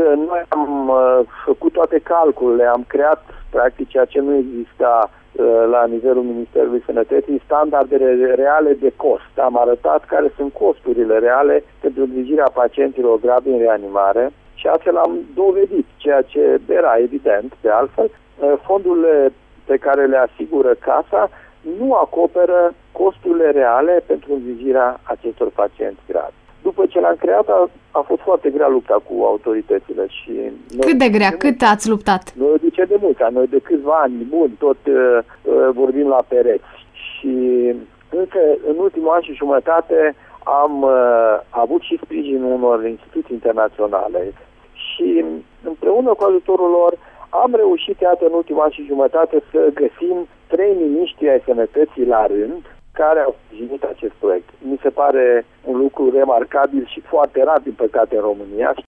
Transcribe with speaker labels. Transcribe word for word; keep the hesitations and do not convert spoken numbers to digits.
Speaker 1: noi am făcut toate calculele, am creat practic ceea ce nu exista la nivelul Ministerului Sănătății, standardele reale de cost. Am arătat care sunt costurile reale pentru îngrijirea pacienților gravi în reanimare și astfel am dovedit, ceea ce era evident de altfel, fondurile pe care le asigură Casa nu acoperă costurile reale pentru îngrijirea acestor pacienți gravi. După ce l-am creat, a, a fost foarte grea lupta cu autoritățile. Și
Speaker 2: Cât de grea? De Cât ați luptat?
Speaker 1: Noi de ce de mult? Noi de câțiva ani buni tot uh, vorbim la pereți. Și încă în ultimul an și jumătate am uh, avut și sprijinul unor instituții internaționale. Și împreună cu ajutorul lor am reușit, iată, în ultimul an și jumătate să găsim trei miniștri ai sănătății la rând care au sprijinit acest proiect. Mi se pare un lucru remarcabil și foarte rar, din păcate, în România.